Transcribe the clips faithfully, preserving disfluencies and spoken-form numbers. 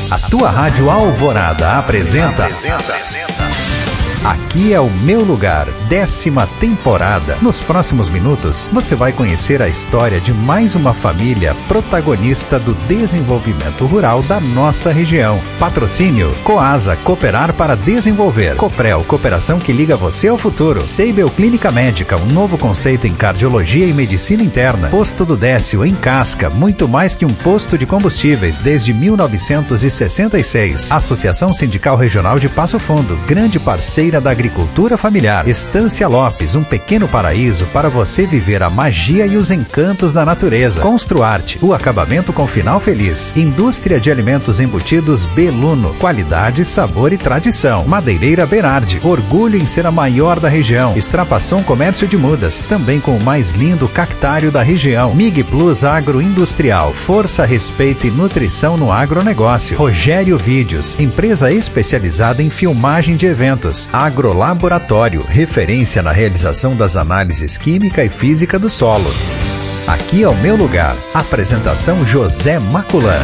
A tua Rádio Alvorada apresenta... apresenta. Aqui é o Meu Lugar, décima temporada. Nos próximos minutos, você vai conhecer a história de mais uma família protagonista do desenvolvimento rural da nossa região. Patrocínio: Coasa, Cooperar para Desenvolver. Coprel, cooperação que liga você ao futuro. Seibel Clínica Médica, um novo conceito em cardiologia e medicina interna. Posto do Décio, em Casca, muito mais que um posto de combustíveis desde mil novecentos e sessenta e seis. Associação Sindical Regional de Passo Fundo, grande parceira da agricultura familiar. Estância Lopes, um pequeno paraíso para você viver a magia e os encantos da natureza. Construarte, o acabamento com final feliz. Indústria de alimentos embutidos Beluno, qualidade, sabor e tradição. Madeireira Berardi, orgulho em ser a maior da região. Extrapação Comércio de Mudas, também com o mais lindo cactário da região. Mig Plus Agroindustrial, força, respeito e nutrição no agronegócio. Rogério Vídeos, empresa especializada em filmagem de eventos. Agrolaboratório, referência na realização das análises química e física do solo. Aqui é o Meu Lugar. Apresentação: José Maculan.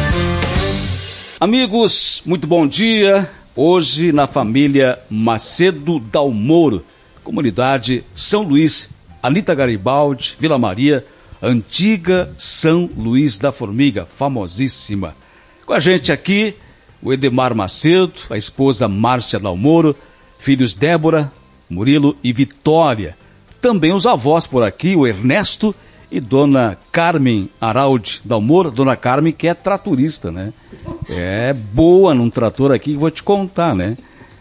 Amigos, muito bom dia. Hoje na família Macedo Dalmoro, comunidade São Luís, Anita Garibaldi, Vila Maria, antiga São Luís da Formiga, famosíssima. Com a gente aqui, o Edemar Macedo, a esposa Márcia Dalmoro, filhos Débora, Murilo e Vitória. Também os avós por aqui, o Ernesto e Dona Carmen Araldi Dalmoro. Dona Carmen, que é tratorista, né? É boa num trator aqui, vou te contar, né?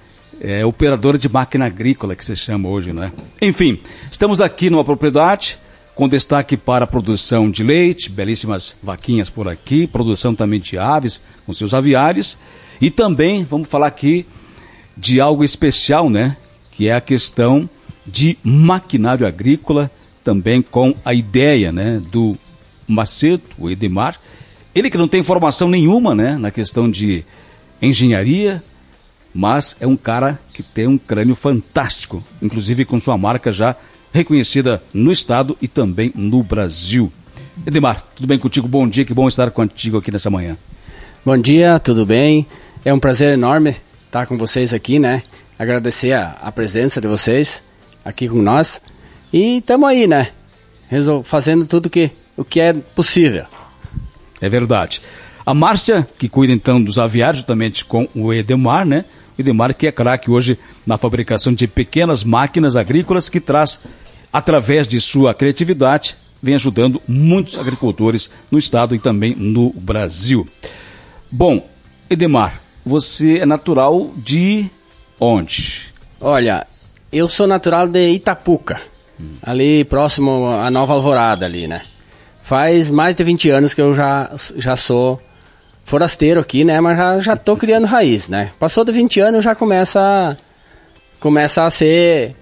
É operadora de máquina agrícola, que se chama hoje, né? Enfim, estamos aqui numa propriedade com destaque para a produção de leite, belíssimas vaquinhas por aqui, produção também de aves, com seus aviários. E também vamos falar aqui de algo especial, né? Que é a questão de maquinário agrícola, também com a ideia, né, do Macedo, o Edemar. Ele que não tem formação nenhuma, né, na questão de engenharia, mas é um cara que tem um crânio fantástico, inclusive com sua marca já reconhecida no estado e também no Brasil. Edemar, tudo bem contigo? Bom dia, que bom estar contigo aqui nessa manhã. Bom dia, tudo bem? É um prazer enorme estar com vocês aqui, né? Agradecer a, a presença de vocês aqui com nós. E estamos aí, né? Resol- fazendo tudo que, o que é possível. É verdade. A Márcia, que cuida então dos aviários, juntamente com o Edemar, né? O Edemar que é craque hoje na fabricação de pequenas máquinas agrícolas, que traz, através de sua criatividade, vem ajudando muitos agricultores no estado e também no Brasil. Bom, Edemar, você é natural de onde? Olha, eu sou natural de Itapuca, hum. ali próximo à Nova Alvorada ali, né? Faz mais de vinte anos que eu já, já sou forasteiro aqui, né? Mas já, já tô criando raiz, né? Passou de vinte anos já começa, começa a ser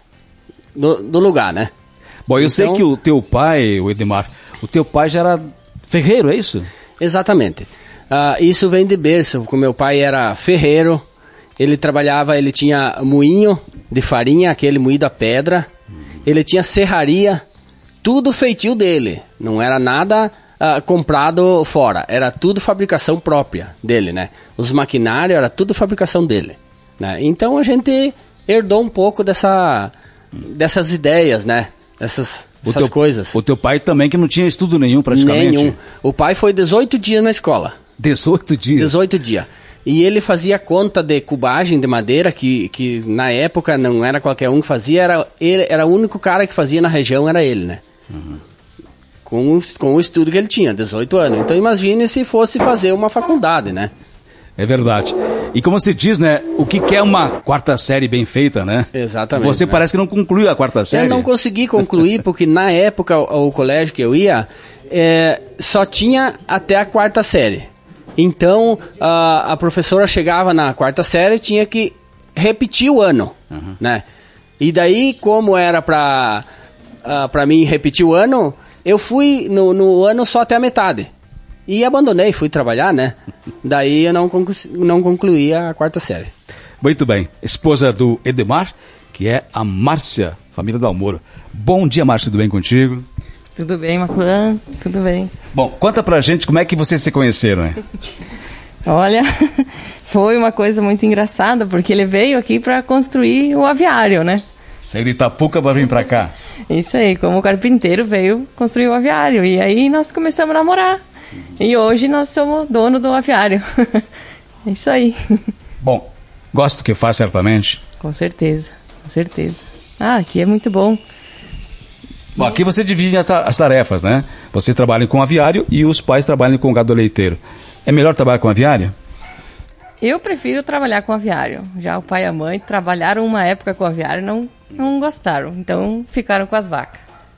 do, do lugar, né? Bom, eu então, sei que o teu pai, o Edemar, o teu pai já era ferreiro, é isso? Exatamente. Uh, isso vem de berço, porque meu pai era ferreiro, ele trabalhava, ele tinha moinho de farinha, aquele moído a pedra, uhum. Ele tinha serraria, tudo feitio dele, não era nada uh, comprado fora, era tudo fabricação própria dele, né? Os maquinários era tudo fabricação dele, né? Então a gente herdou um pouco dessa, dessas ideias, né? Essas, essas teu, coisas. O teu pai também, que não tinha estudo nenhum praticamente? Nenhum. O pai foi dezoito dias na escola. dezoito dias? dezoito dias. E ele fazia conta de cubagem de madeira, que, que na época não era qualquer um que fazia, era, ele, era o único cara que fazia na região, era ele, né? Uhum. Com, com o estudo que ele tinha, dezoito anos. Então imagine se fosse fazer uma faculdade, né? É verdade. E como se diz, né, o que que é uma quarta série bem feita, né? Exatamente. Você né? parece que não concluiu a quarta série. Eu não consegui concluir, porque na época o, o colégio que eu ia, é, só tinha até a quarta série. Então, a, a professora chegava na quarta série e tinha que repetir o ano, uhum. né? E daí, como era para uh, para mim repetir o ano, eu fui no, no ano só até a metade. E abandonei, fui trabalhar, né? Daí eu não, conclu- não concluí a quarta série. Muito bem. Esposa do Edemar, que é a Márcia, família Dalmoro. Bom dia, Márcia, tudo bem contigo? Tudo bem, Maculan? Tudo bem. Bom, conta pra gente como é que vocês se conheceram, né? Olha, foi uma coisa muito engraçada, porque ele veio aqui para construir o aviário, né? Saiu de Itapuca para vir para cá. Isso aí, como carpinteiro veio construir o aviário. E aí nós começamos a namorar. E hoje nós somos dono do aviário. É isso aí. Bom, gosto do que faz, certamente. Com certeza, com certeza. Ah, aqui é muito bom. Bom, aqui você divide as tarefas, né? Você trabalha com aviário e os pais trabalham com gado leiteiro. É melhor trabalhar com aviário? Eu prefiro trabalhar com aviário. Já o pai e a mãe trabalharam uma época com aviário e não, não gostaram. Então ficaram com as vacas.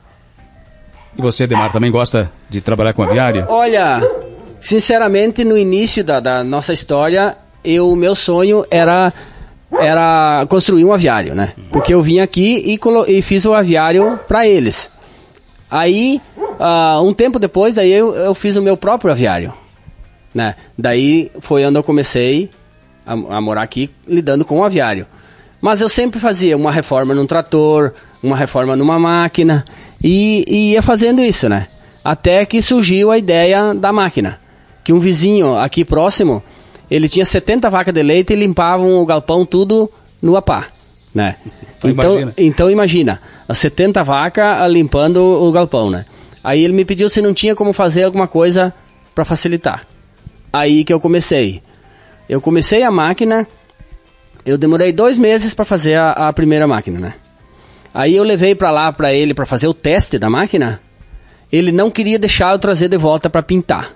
E você, Edmar, também gosta de trabalhar com aviário? Olha, sinceramente, no início da, da nossa história, o meu sonho era, era construir um aviário, né? Porque eu vim aqui e, colo- e fiz o aviário para eles. Aí, uh, um tempo depois, daí eu, eu fiz o meu próprio aviário, né? Daí foi onde eu comecei a, a morar aqui, lidando com o aviário. Mas eu sempre fazia uma reforma num trator, uma reforma numa máquina, e, e ia fazendo isso, né? Até que surgiu a ideia da máquina. Que um vizinho aqui próximo, ele tinha setenta vacas de leite e limpavam o galpão tudo no apá, né? Então, então, imagina. então imagina, as setenta vacas limpando o galpão, né? Aí ele me pediu se não tinha como fazer alguma coisa para facilitar. Aí que eu comecei. Eu comecei a máquina, eu demorei dois meses para fazer a, a primeira máquina, né? Aí eu levei para lá para ele para fazer o teste da máquina. Ele não queria deixar eu trazer de volta para pintar.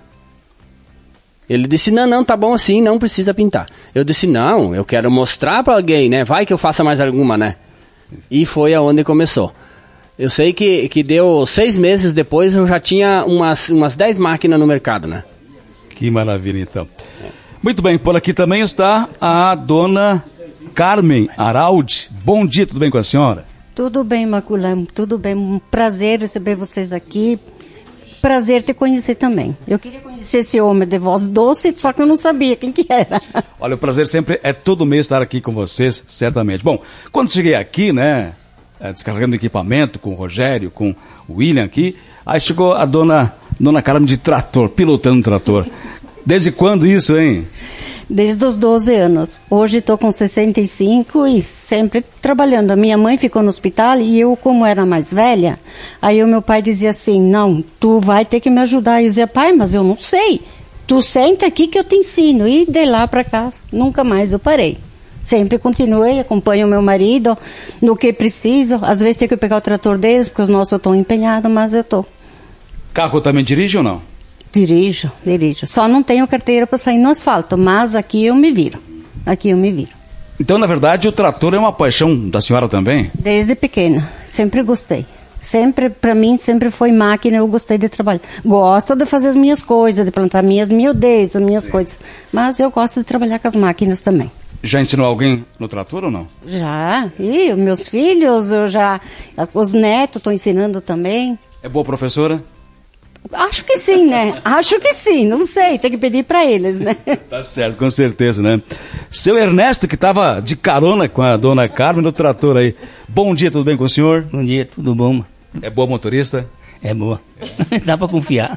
Ele disse, não, não, tá bom assim, não precisa pintar. Eu disse, não, eu quero mostrar para alguém, né? Vai que eu faça mais alguma, né? E foi aonde começou. Eu sei que, que deu seis meses depois, eu já tinha umas, umas dez máquinas no mercado, né? Que maravilha, então. Muito bem, por aqui também está a dona Carmen Araldi. Bom dia, tudo bem com a senhora? Tudo bem, Maculão, tudo bem. Um prazer receber vocês aqui. Prazer te conhecer também. Eu queria conhecer esse homem de voz doce, só que eu não sabia quem que era. Olha, o prazer sempre é todo mês estar aqui com vocês, certamente. Bom, quando cheguei aqui, né, descarregando equipamento com o Rogério, com o William aqui, aí chegou a dona, dona Carmen de trator, pilotando o trator. Desde quando isso, hein? Desde os doze anos. Hoje estou com sessenta e cinco e sempre trabalhando. A minha mãe ficou no hospital e eu, como era mais velha, aí o meu pai dizia assim, não, tu vai ter que me ajudar. E eu dizia, pai, mas eu não sei. Tu senta aqui que eu te ensino. E de lá para cá, nunca mais eu parei. Sempre continuei, acompanho o meu marido no que preciso. Às vezes tenho que pegar o trator deles, porque os nossos estão empenhados, mas eu estou. Carro também dirige ou não? Dirijo, dirijo. Só não tenho carteira para sair no asfalto, mas aqui eu me viro. Aqui eu me viro. Então, na verdade, o trator é uma paixão da senhora também? Desde pequena, sempre gostei. Sempre, para mim, sempre foi máquina, eu gostei de trabalhar. Gosto de fazer as minhas coisas, de plantar minhas miudezas, as minhas coisas. Mas eu gosto de trabalhar com as máquinas também. Já ensinou alguém no trator ou não? Já, e os meus filhos, eu já, os netos estou ensinando também. É boa professora? Acho que sim, né? Acho que sim, não sei, tem que pedir para eles, né? Tá certo, com certeza, né? Seu Ernesto, que estava de carona com a dona Carmen no trator aí. Bom dia, tudo bem com o senhor? Bom dia, tudo bom? É boa motorista? É boa. Dá para confiar.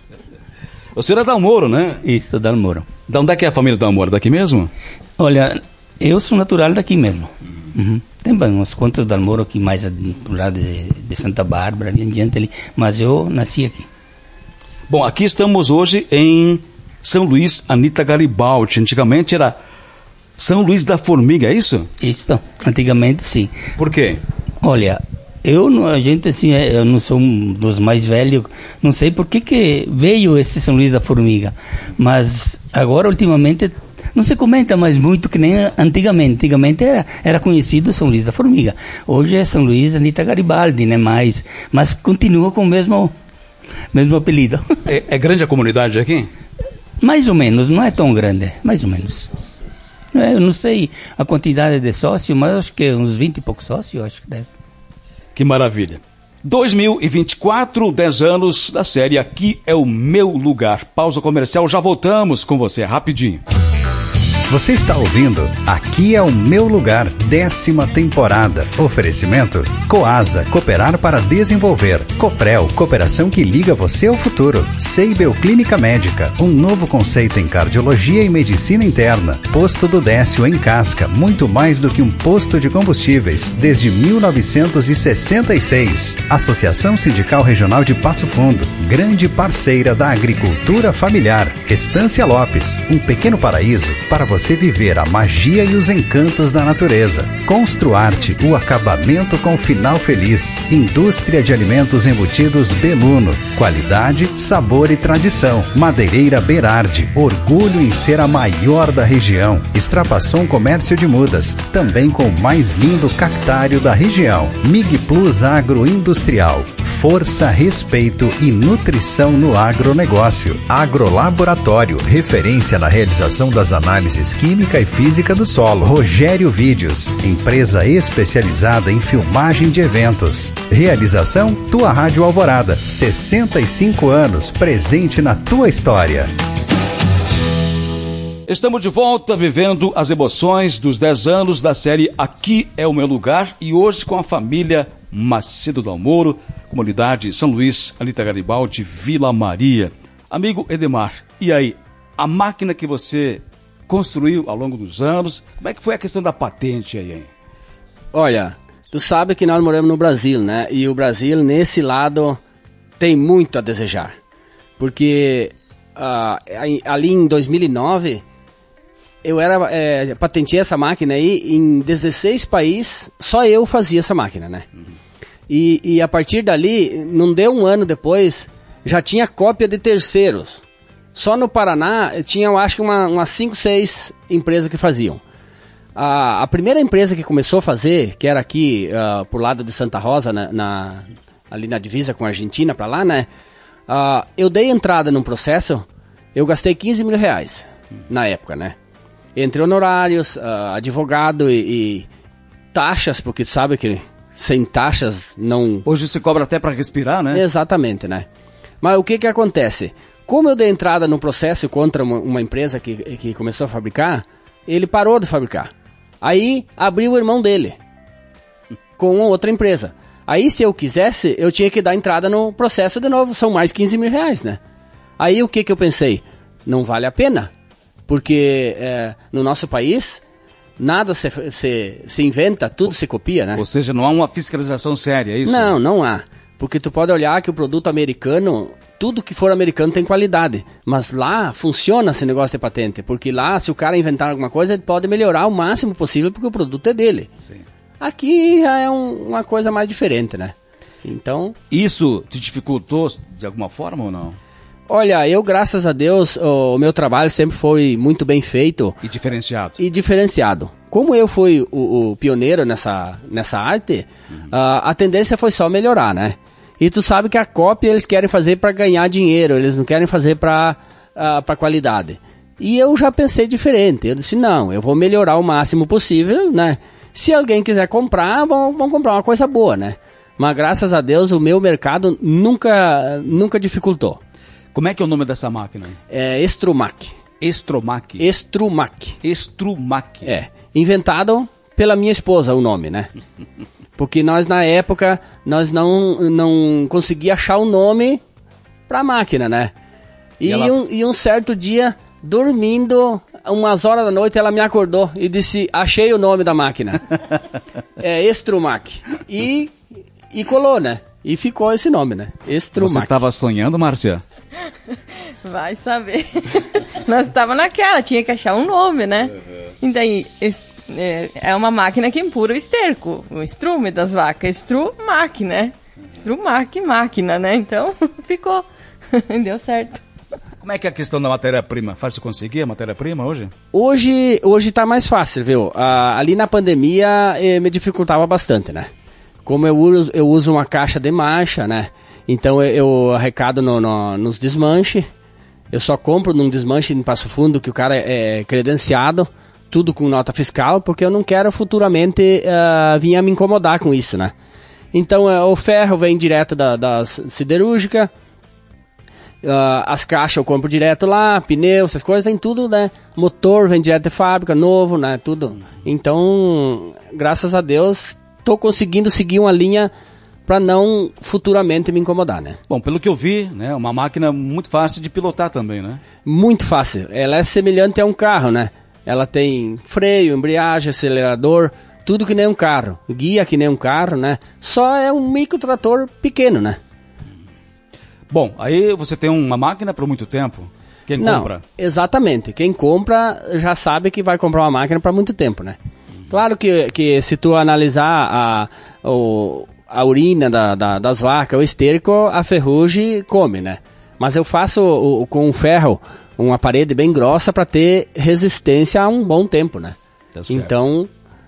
O senhor é Dalmoro, né? Isso, Dalmoro. Da onde é que é a família Dalmoro? Daqui mesmo? Olha, eu sou natural daqui mesmo. Uhum. Tem bem, uns quantos Dalmoro aqui mais pro lado de, de Santa Bárbara, ali em diante ali. Mas eu nasci aqui. Bom, aqui estamos hoje em São Luís, Anita Garibaldi. Antigamente era São Luís da Formiga, é isso? Isso, antigamente sim. Por quê? Olha, eu, a gente assim, eu não sou um dos mais velhos, não sei por que que veio esse São Luís da Formiga, mas agora ultimamente não se comenta mais muito que nem antigamente. Antigamente era, era conhecido São Luís da Formiga. Hoje é São Luís Anita Garibaldi, né? Mas, mas continua com o mesmo... mesmo apelido. É, é grande a comunidade aqui? Mais ou menos, não é tão grande, mais ou menos. É, eu não sei a quantidade de sócios, mas acho que uns vinte e poucos sócios, acho que deve. Que maravilha. dois mil e vinte e quatro, dez anos da série Aqui é o Meu Lugar. Pausa comercial, já voltamos com você, rapidinho. Você está ouvindo Aqui é o Meu Lugar, décima temporada. Oferecimento Coasa, cooperar para desenvolver. Coprel, cooperação que liga você ao futuro. Seibel Clínica Médica, um novo conceito em cardiologia e medicina interna. Posto do Décio em Casca, muito mais do que um posto de combustíveis, desde mil novecentos e sessenta e seis. Associação Sindical Regional de Passo Fundo, grande parceira da agricultura familiar. Estância Lopes, um pequeno paraíso para você você viver a magia e os encantos da natureza. Construarte, o acabamento com final feliz. Indústria de alimentos embutidos Beluno. Qualidade, sabor e tradição. Madeireira Berardi, orgulho em ser a maior da região. Extrapasson Comércio de Mudas, também com o mais lindo cactário da região. Mig Plus Agroindustrial. Força, respeito e nutrição no agronegócio. Agrolaboratório, referência na realização das análises química e física do solo. Rogério Vídeos, empresa especializada em filmagem de eventos. Realização Tua Rádio Alvorada, sessenta e cinco anos, presente na tua história. Estamos de volta vivendo as emoções dos dez anos da série Aqui é o Meu Lugar e hoje com a família Macedo Dalmoro, comunidade São Luís, Anita Garibaldi, Vila Maria. Amigo Edemar, e aí, a máquina que você construiu ao longo dos anos, como é que foi a questão da patente aí, hein? Olha, tu sabe que nós moramos no Brasil, né? E o Brasil, nesse lado, tem muito a desejar. Porque uh, ali em dois mil e nove, eu era, é, patenteei essa máquina aí em dezesseis países, só eu fazia essa máquina, né? Uhum. E, e a partir dali, não deu um ano depois, já tinha cópia de terceiros. Só no Paraná tinha, eu acho que uma, umas cinco, seis empresas que faziam. A, a primeira empresa que começou a fazer, que era aqui uh, pro lado de Santa Rosa, na, na, ali na divisa com a Argentina, para lá, né? Uh, eu dei entrada num processo, eu gastei quinze mil reais na época, né? Entre honorários, uh, advogado e, e taxas, porque tu sabe que sem taxas não... Hoje se cobra até para respirar, né? Exatamente, né? Mas o que que acontece? Como eu dei entrada no processo contra uma, uma empresa que, que começou a fabricar, ele parou de fabricar. Aí abriu o irmão dele com outra empresa. Aí se eu quisesse, eu tinha que dar entrada no processo de novo. São mais quinze mil reais, né? Aí o que que eu pensei? Não vale a pena. Porque é, no nosso país, nada se, se, se inventa, tudo se copia, né? Ou seja, não há uma fiscalização séria, é isso? Não, não há. Porque tu pode olhar que o produto americano, tudo que for americano tem qualidade. Mas lá funciona esse negócio de patente. Porque lá, se o cara inventar alguma coisa, ele pode melhorar o máximo possível porque o produto é dele. Sim. Aqui já é um, uma coisa mais diferente, né? Então... Isso te dificultou de alguma forma ou não? Olha, eu, graças a Deus, o meu trabalho sempre foi muito bem feito. E diferenciado. E diferenciado. Como eu fui o, o pioneiro nessa, nessa arte, uhum. uh, a tendência foi só melhorar, né? E tu sabe que a cópia eles querem fazer para ganhar dinheiro, eles não querem fazer para uh, para qualidade. E eu já pensei diferente. Eu disse, não, eu vou melhorar o máximo possível, né? Se alguém quiser comprar, vão, vão comprar uma coisa boa, né? Mas graças a Deus o meu mercado nunca, nunca dificultou. Como é que é o nome dessa máquina? É Estrumac. Estromac? Estrumac. Estrumac. É. Inventado pela minha esposa o nome, né? Porque nós, na época, nós não, não conseguíamos achar o nome pra máquina, né? E, e, ela... um, e um certo dia, dormindo, umas horas da noite, ela me acordou e disse, achei o nome da máquina. É Estrumac. E, e colou, né? E ficou esse nome, né? Estrumac. Você estava sonhando, Márcia? Vai saber. Nós estávamos naquela, tinha que achar um nome, né? Uhum. E daí, é uma máquina que empurra o esterco, o estrume das vacas. Estrumac, né? Estrumac, máquina, né? Então, ficou. Deu certo. Como é que é a questão da matéria-prima? Fácil conseguir a matéria-prima hoje? Hoje, hoje tá mais fácil, viu? Ah, ali na pandemia, eh, me dificultava bastante, né? Como eu uso, eu uso uma caixa de marcha, né? Então eu, eu arrecado no, no, nos desmanches. Eu só compro num desmanche em Passo Fundo que o cara é credenciado, tudo com nota fiscal, porque eu não quero futuramente uh, vir a me incomodar com isso, né? Então uh, o ferro vem direto da, da siderúrgica Uh, as caixas eu compro direto lá, pneu, essas coisas, vem tudo, né? Motor vem direto de fábrica, novo, né? Tudo. Então, graças a Deus, tô conseguindo seguir uma linha para não futuramente me incomodar, né? Bom, pelo que eu vi, né? Uma máquina muito fácil de pilotar também, né? Muito fácil. Ela é semelhante a um carro, né? Ela tem freio, embreagem, acelerador, tudo que nem um carro. Guia que nem um carro, né? Só é um microtrator pequeno, né? Bom, aí você tem uma máquina por muito tempo. Quem Não, compra? Exatamente. Quem compra já sabe que vai comprar uma máquina para muito tempo, né? Claro que, que se tu analisar a, o, a urina da, da, das vacas, o esterco, a ferrugem come, né? Mas eu faço o, com um ferro, uma parede bem grossa para ter resistência a um bom tempo, né? Tá certo. Então...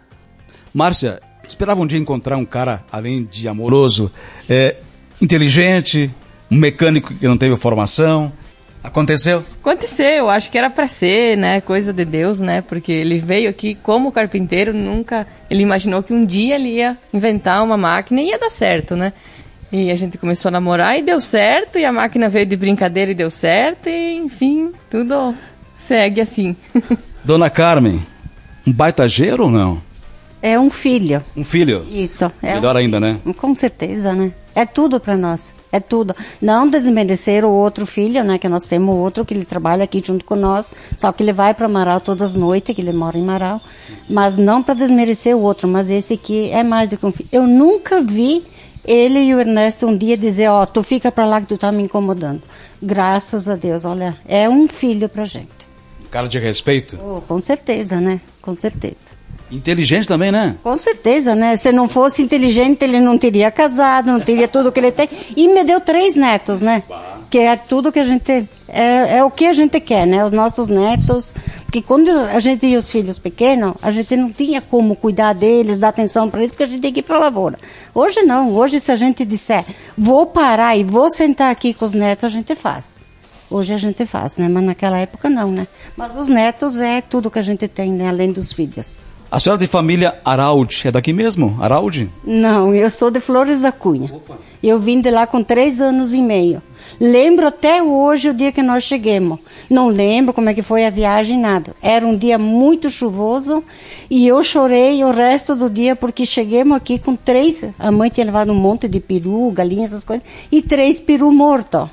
Márcia, esperava um dia encontrar um cara, além de amoroso, é, inteligente, um mecânico que não teve formação. Aconteceu? Aconteceu, acho que era pra ser, né, coisa de Deus, né, porque ele veio aqui como carpinteiro, nunca, ele imaginou que um dia ele ia inventar uma máquina e ia dar certo, né, e a gente começou a namorar e deu certo, e a máquina veio de brincadeira e deu certo, e enfim, tudo segue assim. Dona Carmen, um baitageiro ou não? É um filho. Um filho? Isso. É Melhor um ainda, né? Com certeza, né? É tudo para nós, é tudo. Não desmerecer o outro filho, né? Que nós temos outro que ele trabalha aqui junto com nós, só que ele vai para Marau todas as noites, que ele mora em Marau. Mas não para desmerecer o outro, mas esse aqui é mais do que um filho. Eu nunca vi ele e o Ernesto um dia dizer, ó, oh, tu fica para lá que tu tá me incomodando. Graças a Deus, olha, é um filho pra gente. Cara de respeito? Oh, com certeza, né? Com certeza. Inteligente também, né? Com certeza, né? Se não fosse inteligente, ele não teria casado, não teria tudo que ele tem. E me deu três netos, né? Que é tudo que a gente... É, é o que a gente quer, né? Os nossos netos. Porque quando a gente tinha os filhos pequenos, a gente não tinha como cuidar deles, dar atenção para eles, porque a gente tem que ir para a lavoura. Hoje não. Hoje, se a gente disser, vou parar e vou sentar aqui com os netos, a gente faz. Hoje a gente faz, né? Mas naquela época não, né? Mas os netos é tudo que a gente tem, né? Além dos filhos. A senhora de família Araldi, é daqui mesmo? Araldi? Não, eu sou de Flores da Cunha. Opa. Eu vim de lá com três anos e meio. Lembro até hoje o dia que nós chegamos. Não lembro como é que foi a viagem, nada. Era um dia muito chuvoso e eu chorei o resto do dia porque chegamos aqui com três... A mãe tinha levado um monte de peru, galinha, essas coisas, e três peru mortos.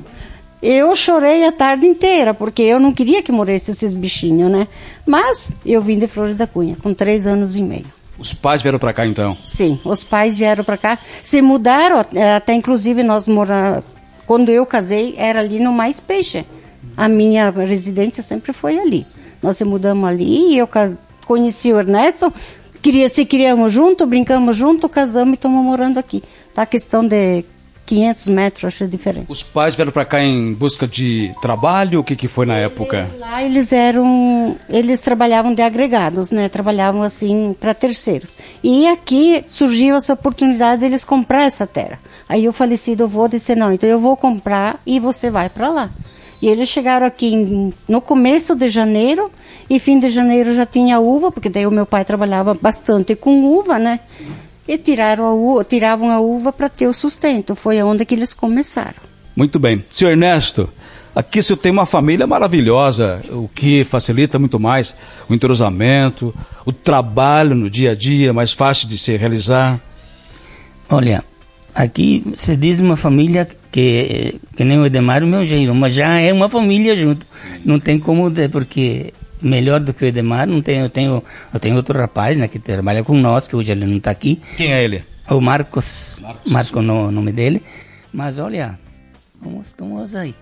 Eu chorei a tarde inteira, porque eu não queria que morresse esses bichinhos, né? Mas eu vim de Flores da Cunha, com três anos e meio. Os pais vieram para cá, então? Sim, os pais vieram para cá. Se mudaram, até inclusive nós moramos... Quando eu casei, era ali no Mais Peixe. A minha residência sempre foi ali. Nós se mudamos ali e eu conheci o Ernesto. Queria, se criamos junto, brincamos junto, casamos e estamos morando aqui. Tá a questão de... quinhentos metros, acho diferente. Os pais vieram para cá em busca de trabalho? O que, que foi na eles, época? Lá eles eram, eles trabalhavam de agregados, né? Trabalhavam assim para terceiros. E aqui surgiu essa oportunidade de eles comprar essa terra. Aí o falecido avô disse, não, então eu vou comprar e você vai para lá. E eles chegaram aqui em, no começo de janeiro, e fim de janeiro já tinha uva, porque daí o meu pai trabalhava bastante com uva, né? Sim. E tiraram a uva, tiravam a uva para ter o sustento. Foi onde que eles começaram. Muito bem. Senhor Ernesto, aqui o senhor tem uma família maravilhosa, o que facilita muito mais o entrosamento, o trabalho no dia a dia, mais fácil de se realizar. Olha, aqui se diz uma família que, que nem o Edemar e o meu jeito, mas já é uma família junto. Não tem como, porque... melhor do que o Edemar, não tem, eu tenho, eu tenho outro rapaz, né, que trabalha com nós, que hoje ele não está aqui. Quem é ele? O Marcos, Marcos, Marcos no o nome dele. Mas olha, vamos, vamos aí.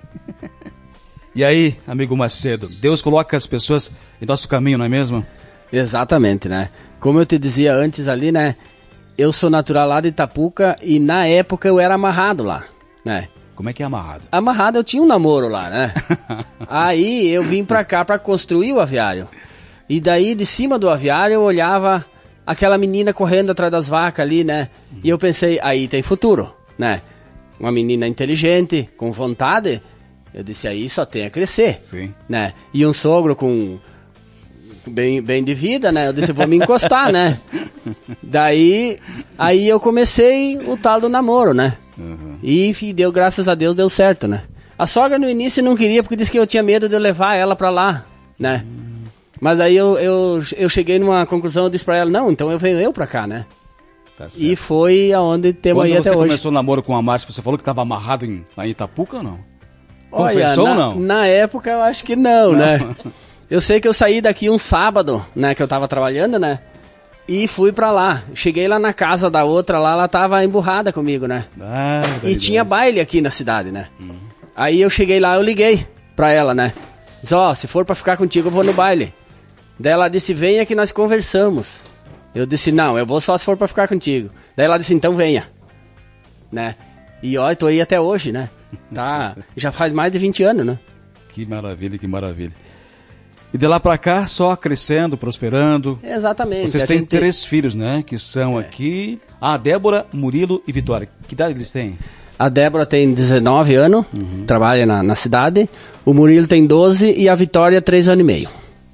E aí, amigo Macedo, Deus coloca as pessoas em nosso caminho, não é mesmo? Exatamente, né? Como eu te dizia antes ali, né, eu sou natural lá de Itapuca e na época eu era amarrado lá, né? Como é que é amarrado? Amarrado, eu tinha um namoro lá, né? Aí eu vim pra cá pra construir o aviário. E daí, de cima do aviário, eu olhava aquela menina correndo atrás das vacas ali, né? E eu pensei, aí tem futuro, né? Uma menina inteligente, com vontade. Eu disse, aí só tem a crescer. Sim. Né? E um sogro com... Bem, bem de vida, né? Eu disse, vou me encostar, né? Daí, aí eu comecei o tal do namoro, né? Uhum. E deu, graças a Deus, deu certo, né? A sogra no início não queria, porque disse que eu tinha medo de eu levar ela pra lá, né? Hum. Mas aí eu, eu, eu cheguei numa conclusão, eu disse pra ela, não, então eu venho eu pra cá, né? Tá, e foi aonde temos aí até hoje. Quando você começou o namoro com a Márcia, você falou que estava amarrado em, em Itapuca ou não? Confessou ou não? Na época eu acho que não, não, né? Eu sei que eu saí daqui um sábado, né, que eu tava trabalhando, né? E fui pra lá. Cheguei lá na casa da outra lá, ela tava emburrada comigo, né? Ah, e tinha baile aqui na cidade, né? Hum. Aí eu cheguei lá, eu liguei pra ela, né? Diz, ó, oh, se for pra ficar contigo, eu vou no baile. Daí ela disse, venha que nós conversamos. Eu disse, não, eu vou só se for pra ficar contigo. Daí ela disse, então venha. Né? E ó, eu tô aí até hoje, né? Tá, já faz mais de vinte anos, né? Que maravilha, que maravilha. E de lá pra cá, só crescendo, prosperando. Exatamente. Vocês têm gente... três filhos, né? Que são é. aqui... Ah, Débora, Murilo e Vitória. Que idade eles têm? A Débora tem dezenove anos, uhum. trabalha na, na cidade. O Murilo tem doze e a Vitória três anos e meio.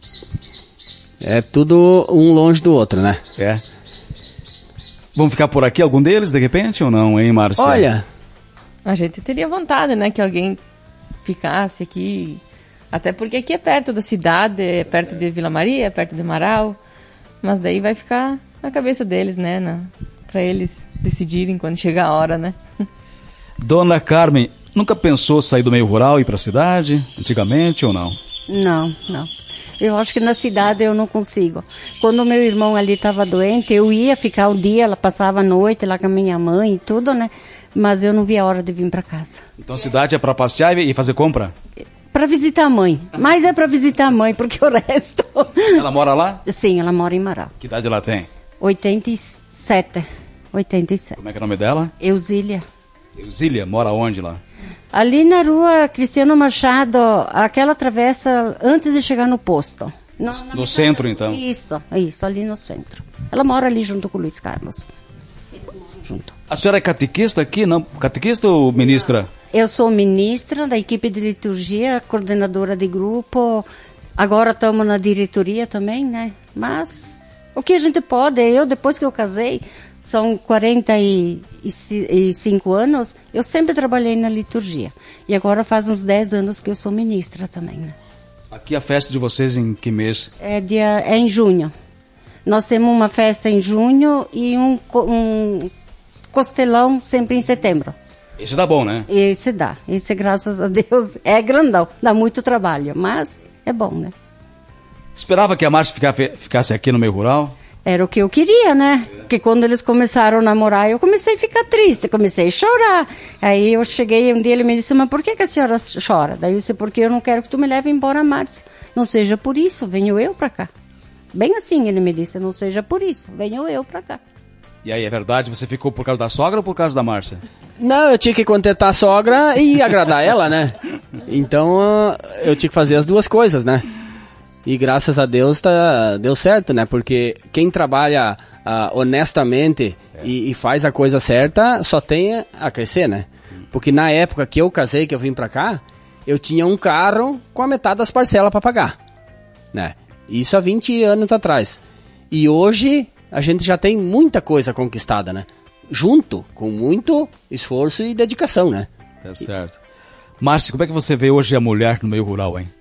É tudo um longe do outro, né? É. Vão ficar por aqui algum deles, de repente, ou não, hein, Márcia? Olha... A gente teria vontade, né, que alguém ficasse aqui, até porque aqui é perto da cidade, é perto de Vila Maria, é perto de Marau, mas daí vai ficar na cabeça deles, né, na, pra eles decidirem quando chegar a hora, né. Dona Carmen, nunca pensou sair do meio rural e ir pra cidade, antigamente, ou não? Não, não. Eu acho que na cidade eu não consigo. Quando o meu irmão ali estava doente, eu ia ficar o dia, ela passava a noite lá com a minha mãe e tudo, né, mas eu não via a hora de vir para casa. Então a cidade é para passear e fazer compra? Para visitar a mãe. Mas é para visitar a mãe, porque o resto... Ela mora lá? Sim, ela mora em Marau. Que idade ela tem? oitenta e sete. oitenta e sete. Como é que é o nome dela? Eusília. Eusília, mora onde lá? Ali na rua Cristiano Machado, aquela travessa antes de chegar no posto. No, no centro, então? Isso, isso, ali no centro. Ela mora ali junto com o Luiz Carlos. Eles moram junto. A senhora é catequista aqui, não? Catequista ou ministra? Eu sou ministra da equipe de liturgia, coordenadora de grupo. Agora estamos na diretoria também, né? Mas o que a gente pode, eu depois que eu casei, são quarenta e cinco anos, eu sempre trabalhei na liturgia. E agora faz uns dez anos que eu sou ministra também, né? Aqui a festa de vocês em que mês? É, dia, é em junho. Nós temos uma festa em junho e um, um costelão sempre em setembro. Esse dá bom, né? Esse dá. Esse, graças a Deus, é grandão. Dá muito trabalho, mas é bom, né? Esperava que a Márcia ficasse aqui no meio rural? Era o que eu queria, né? Porque quando eles começaram a namorar, eu comecei a ficar triste, comecei a chorar. Aí eu cheguei um dia, ele me disse, mas por que, que a senhora chora? Daí eu disse, porque eu não quero que tu me leve embora, Márcia. Não seja por isso, venho eu pra cá. Bem assim ele me disse, não seja por isso, venho eu pra cá. E aí, é verdade, você ficou por causa da sogra ou por causa da Márcia? Não, eu tinha que contentar a sogra e agradar ela, né? Então, eu tinha que fazer as duas coisas, né? E graças a Deus tá, deu certo, né? Porque quem trabalha uh, honestamente é. e, e faz a coisa certa só tem a crescer, né? Porque na época que eu casei, que eu vim pra cá, eu tinha um carro com a metade das parcelas pra pagar, né? Isso há vinte anos atrás. E hoje a gente já tem muita coisa conquistada, né? Junto com muito esforço e dedicação, né? Tá certo. Márcia, como é que você vê hoje a mulher no meio rural, hein?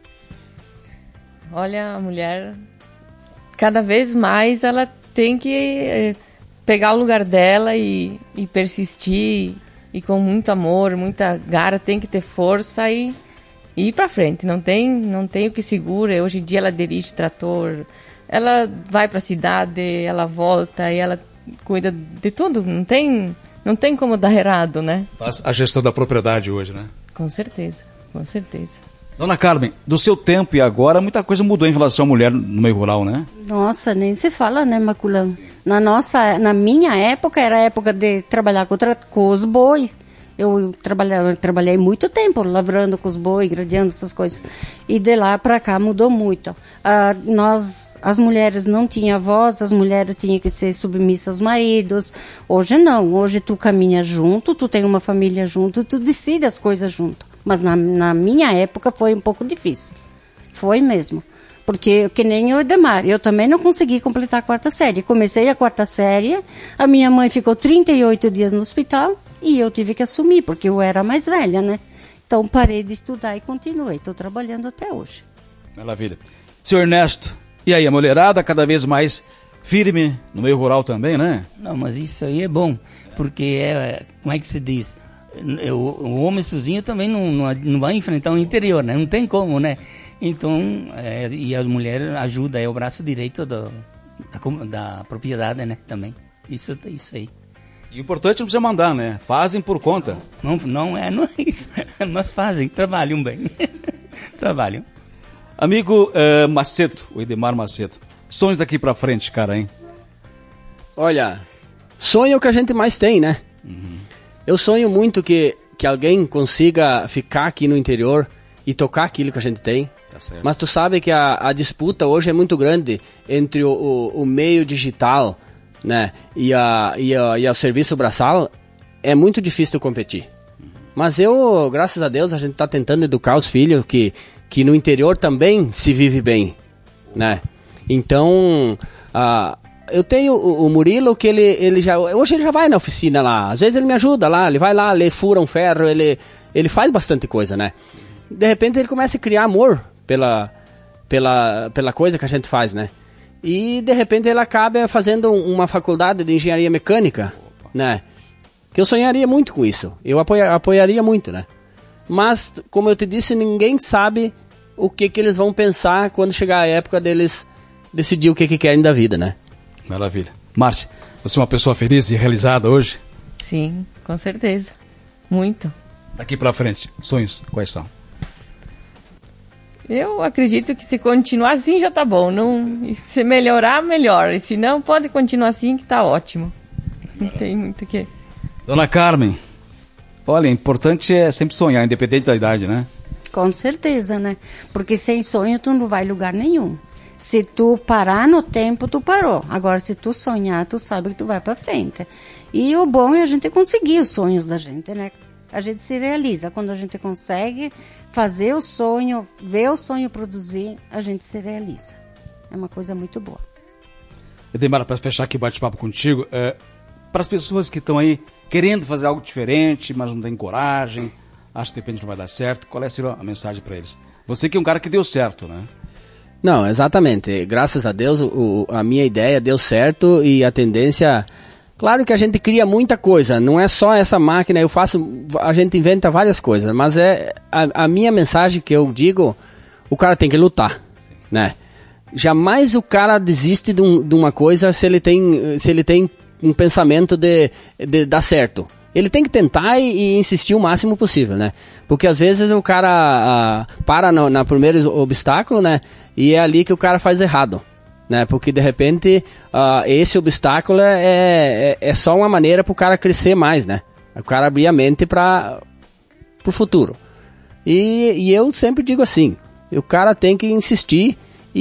Olha, a mulher, cada vez mais ela tem que eh, pegar o lugar dela e, e persistir, e com muito amor, muita garra, tem que ter força e, e ir pra frente. Não tem, não tem o que segura. Hoje em dia ela dirige trator, ela vai pra cidade, ela volta e ela cuida de tudo. Não tem, não tem como dar errado, né? Faz a gestão da propriedade hoje, né? Com certeza, com certeza. Dona Carmen, do seu tempo e agora, muita coisa mudou em relação à mulher no meio rural, né? Nossa, nem se fala, né, Maculão? Na nossa, na minha época, era a época de trabalhar com, com os bois. Eu trabalhei, eu trabalhei muito tempo lavrando com os bois, gradeando essas coisas. E de lá para cá mudou muito. Ah, nós, as mulheres não tinham voz, as mulheres tinham que ser submissas aos maridos. Hoje não, hoje tu caminha junto, tu tem uma família junto, tu decide as coisas junto. Mas na, na minha época foi um pouco difícil. Foi mesmo. Porque, que nem o Edemar, eu também não consegui completar a quarta série. Comecei a quarta série, a minha mãe ficou trinta e oito dias no hospital e eu tive que assumir, porque eu era mais velha, né? então parei de estudar e continuei. Estou trabalhando até hoje. Maravilha. Senhor Ernesto, e aí, a mulherada cada vez mais firme no meio rural também, né? Não, mas isso aí é bom, porque é, como é que se diz? O, o homem sozinho também não, não, não vai enfrentar o interior, né? Não tem como, né? Então, é, e a mulher ajuda, é o braço direito do, da, da propriedade, né? Também. Isso, isso aí. E o importante não precisa mandar, né? Fazem por conta. Não, não, é, não é isso. Mas fazem, trabalham bem. Trabalham. Amigo uh, Macedo, o Edemar Macedo. Sonhos daqui pra frente, cara, hein? Olha, sonho é o que a gente mais tem, né? Uhum. Eu sonho muito que, que alguém consiga ficar aqui no interior e tocar aquilo que a gente tem. Tá certo. Mas tu sabe que a, a disputa hoje é muito grande entre o, o, o meio digital, né, e, a, e, a, e o serviço braçal. É muito difícil competir. Uhum. Mas eu, graças a Deus, a gente está tentando educar os filhos que, que no interior também se vive bem, né? Então, uh, eu tenho o, o Murilo que ele, ele já... Hoje ele já vai na oficina lá. Às vezes ele me ajuda lá. Ele vai lá, ele fura um ferro. Ele, ele faz bastante coisa, né? De repente ele começa a criar amor pela, pela, pela coisa que a gente faz, né? E de repente ele acaba fazendo uma faculdade de engenharia mecânica, né? Que eu sonharia muito com isso. Eu apoia, apoiaria muito, né? Mas, como eu te disse, ninguém sabe o que, que eles vão pensar quando chegar a época deles decidir o que, que querem da vida, né? Maravilha. Márcia, você é uma pessoa feliz e realizada hoje? Sim, com certeza. Muito. Daqui pra frente, sonhos quais são? Eu acredito que se continuar assim já tá bom. Não, se melhorar, melhor. E se não, pode continuar assim que tá ótimo. Não tem muito o que... Dona Carmen, olha, importante é sempre sonhar, independente da idade, né? Com certeza, né? Porque sem sonho tu não vai lugar nenhum. Se tu parar no tempo, tu parou. Agora, se tu sonhar, tu sabe que tu vai pra frente. E o bom é a gente conseguir os sonhos da gente, né? A gente se realiza. Quando a gente consegue fazer o sonho, ver o sonho produzir, a gente se realiza. É uma coisa muito boa. Edemar, para fechar aqui o bate-papo contigo, é, para as pessoas que estão aí querendo fazer algo diferente, mas não tem coragem, acham que de repente não vai dar certo, qual é a mensagem para eles? Você que é um cara que deu certo, né? Não, exatamente. Graças a Deus, o, a minha ideia deu certo e a tendência... Claro que a gente cria muita coisa, não é só essa máquina, eu faço... A gente inventa várias coisas, mas é a, a minha mensagem que eu digo, o cara tem que lutar, sim, né? Jamais o cara desiste de, um, de uma coisa se ele tem, se ele tem um pensamento de, de dar certo. Ele tem que tentar e, e insistir o máximo possível, né? Porque às vezes o cara ah, para no, na primeiro obstáculo, né? E é ali que o cara faz errado, né? Porque de repente ah, esse obstáculo é, é, é só uma maneira para o cara crescer mais, né? O cara abrir a mente para o futuro. E, e eu sempre digo assim, o cara tem que insistir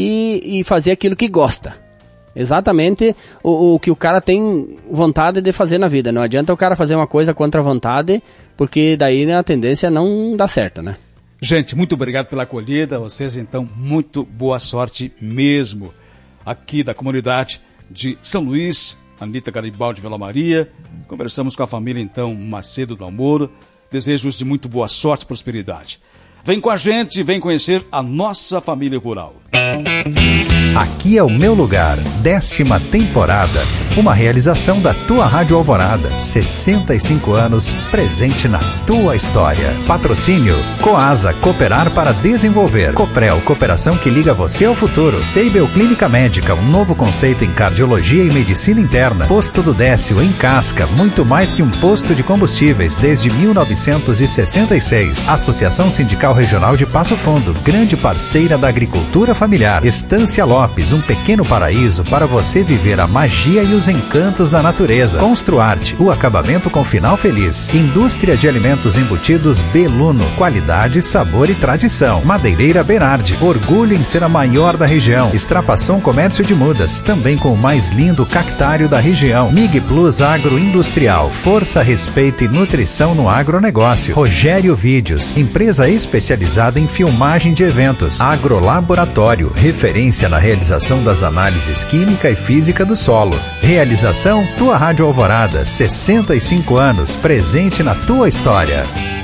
e, e fazer aquilo que gosta. Exatamente o, o que o cara tem vontade de fazer na vida. Não adianta o cara fazer uma coisa contra a vontade, porque daí, né, a tendência não dá certo, né? Gente, muito obrigado pela acolhida. Vocês, então, muito boa sorte mesmo aqui da comunidade de São Luís, Anita Garibaldi Vila Maria. Conversamos com a família, então, Macedo Dalmoro. Desejos de muito boa sorte e prosperidade. Vem com a gente, vem conhecer a nossa família rural. Aqui é o meu lugar, décima temporada. Uma realização da tua Rádio Alvorada. sessenta e cinco anos, presente na tua história. Patrocínio: Coasa, cooperar para desenvolver. Coprel, cooperação que liga você ao futuro. Seibel Clínica Médica, um novo conceito em cardiologia e medicina interna. Posto do Décio, em Casca, muito mais que um posto de combustíveis desde mil novecentos e sessenta e seis. Associação Sindical Regional de Passo Fundo, grande parceira da agricultura familiar. Estância Lopes, um pequeno paraíso para você viver a magia e os encantos da natureza. Construarte, o acabamento com final feliz. Indústria de alimentos embutidos Beluno, qualidade, sabor e tradição. Madeireira Berardi, orgulho em ser a maior da região. Extrapação Comércio de Mudas, também com o mais lindo cactário da região. Mig Plus Agroindustrial, força, respeito e nutrição no agronegócio. Rogério Vídeos, empresa especializada em filmagem de eventos. Agrolaboratório, referência na realização das análises química e física do solo. Realização: tua Rádio Alvorada, sessenta e cinco anos, presente na tua história.